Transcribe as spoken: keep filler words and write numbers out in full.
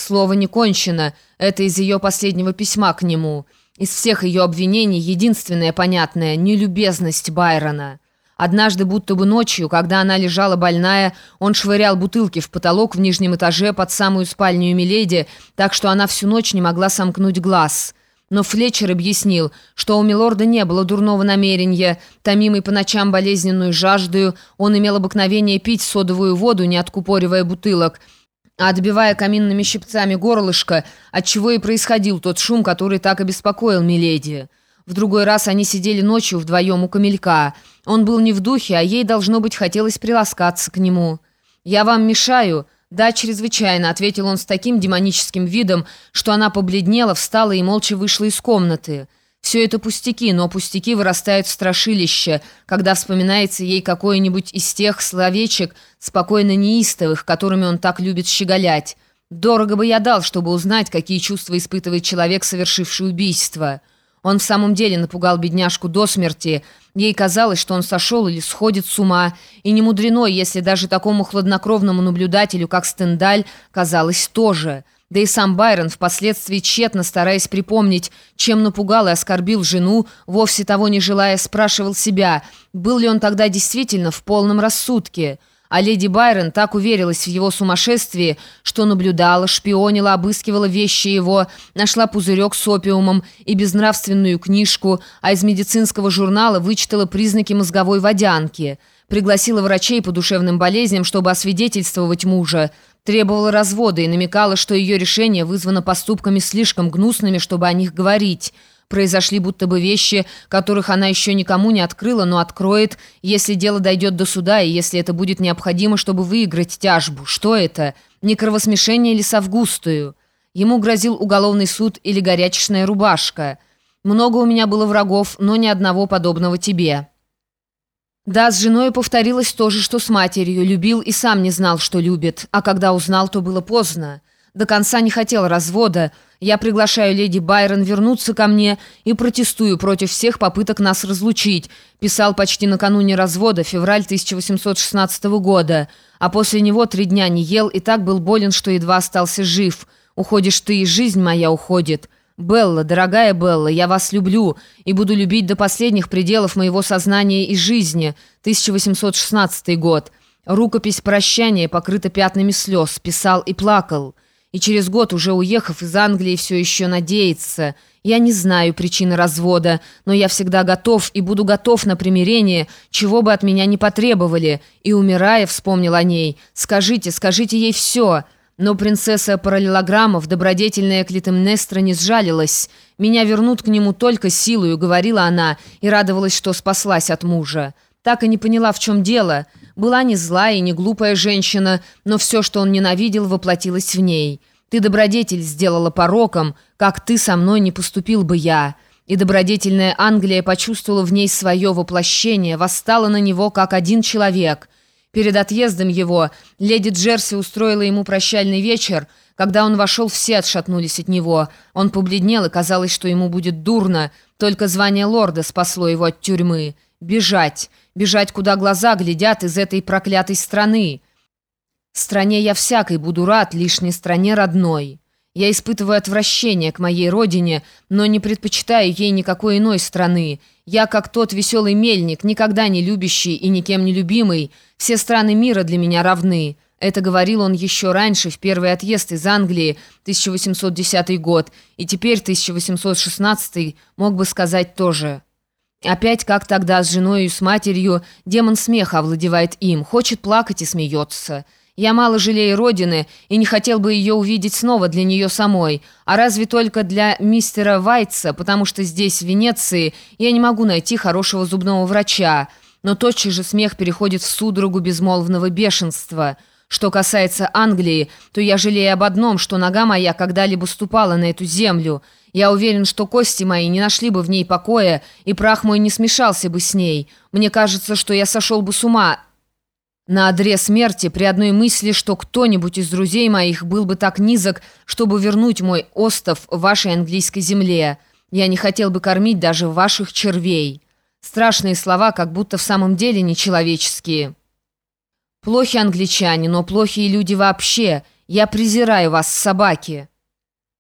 слово не кончено. Это из ее последнего письма к нему. Из всех ее обвинений единственное понятное – нелюбезность Байрона. Однажды, будто бы ночью, когда она лежала больная, он швырял бутылки в потолок в нижнем этаже под самую спальню миледи, так что она всю ночь не могла сомкнуть глаз. Но Флетчер объяснил, что у милорда не было дурного намерения. Томимый по ночам болезненную жаждою, он имел обыкновение пить содовую воду, не откупоривая бутылок, а отбивая каминными щипцами горлышко, отчего и происходил тот шум, который так обеспокоил миледи. В другой раз они сидели ночью вдвоем у камелька. Он был не в духе, а ей, должно быть, хотелось приласкаться к нему. «Я вам мешаю?» «Да, чрезвычайно», — ответил он с таким демоническим видом, что она побледнела, встала и молча вышла из комнаты. Все это пустяки, но пустяки вырастают в страшилище, когда вспоминается ей какое-нибудь из тех словечек, спокойно неистовых, которыми он так любит щеголять. «Дорого бы я дал, чтобы узнать, какие чувства испытывает человек, совершивший убийство». Он в самом деле напугал бедняжку до смерти. Ей казалось, что он сошел или сходит с ума. И не мудрено, если даже такому хладнокровному наблюдателю, как Стендаль, казалось тоже. Да и сам Байрон, впоследствии тщетно стараясь припомнить, чем напугал и оскорбил жену, вовсе того не желая, спрашивал себя, был ли он тогда действительно в полном рассудке. А леди Байрон так уверилась в его сумасшествии, что наблюдала, шпионила, обыскивала вещи его, нашла пузырек с опиумом и безнравственную книжку, а из медицинского журнала вычитала признаки мозговой водянки. Пригласила врачей по душевным болезням, чтобы освидетельствовать мужа. Требовала развода и намекала, что ее решение вызвано поступками слишком гнусными, чтобы о них говорить. Произошли будто бы вещи, которых она еще никому не открыла, но откроет, если дело дойдет до суда и если это будет необходимо, чтобы выиграть тяжбу. Что это? Не кровосмешение ли с Августою? Ему грозил уголовный суд или горячечная рубашка. Много у меня было врагов, но ни одного подобного тебе. Да, с женой повторилось то же, что с матерью. Любил и сам не знал, что любит. А когда узнал, то было поздно. До конца не хотел развода. Я приглашаю леди Байрон вернуться ко мне и протестую против всех попыток нас разлучить. Писал почти накануне развода, февраль тысяча восемьсот шестнадцатого года. А после него три дня не ел и так был болен, что едва остался жив. Уходишь ты, и жизнь моя уходит. Белла, дорогая Белла, я вас люблю и буду любить до последних пределов моего сознания и жизни. тысяча восемьсот шестнадцатый год. Рукопись прощания покрыта пятнами слез. Писал и плакал. И через год, уже уехав из Англии, все еще надеется. Я не знаю причины развода, но я всегда готов и буду готов на примирение, чего бы от меня не потребовали. И, умирая, вспомнил о ней. Скажите, скажите ей все. Но принцесса Параллелограммов, добродетельная Клитемнестра, не сжалилась. Меня вернут к нему только силою, говорила она, и радовалась, что спаслась от мужа. Так и не поняла, в чем дело. Была не злая и не глупая женщина, но все, что он ненавидел, воплотилось в ней. Ты добродетель сделала пороком, как ты со мной не поступил бы я. И добродетельная Англия почувствовала в ней свое воплощение, восстала на него, как один человек. Перед отъездом его леди Джерси устроила ему прощальный вечер. Когда он вошел, все отшатнулись от него. Он побледнел, и казалось, что ему будет дурно. Только звание лорда спасло его от тюрьмы. Бежать. Бежать, куда глаза глядят, из этой проклятой страны. Стране я всякой буду рад, лишь не стране родной. Я испытываю отвращение к моей родине, но не предпочитаю ей никакой иной страны. Я, как тот веселый мельник, никогда не любящий и никем не любимый. Все страны мира для меня равны. Это говорил он еще раньше, в первый отъезд из Англии, тысяча восемьсот десятый год, и теперь тысяча восемьсот шестнадцатый мог бы сказать тоже. Опять, как тогда с женой и с матерью, демон смеха овладевает им, хочет плакать и смеется. Я мало жалею родины и не хотел бы ее увидеть снова для нее самой, а разве только для мистера Вайтса, потому что здесь, в Венеции, я не могу найти хорошего зубного врача. Но тотчас же смех переходит в судорогу безмолвного бешенства. Что касается Англии, то я жалею об одном, что нога моя когда-либо ступала на эту землю. Я уверен, что кости мои не нашли бы в ней покоя, и прах мой не смешался бы с ней. Мне кажется, что я сошел бы с ума на одре смерти при одной мысли, что кто-нибудь из друзей моих был бы так низок, чтобы вернуть мой остов вашей английской земле. Я не хотел бы кормить даже ваших червей». Страшные слова, как будто в самом деле нечеловеческие. Плохи англичане, но плохи и люди вообще. Я презираю вас, собаки!»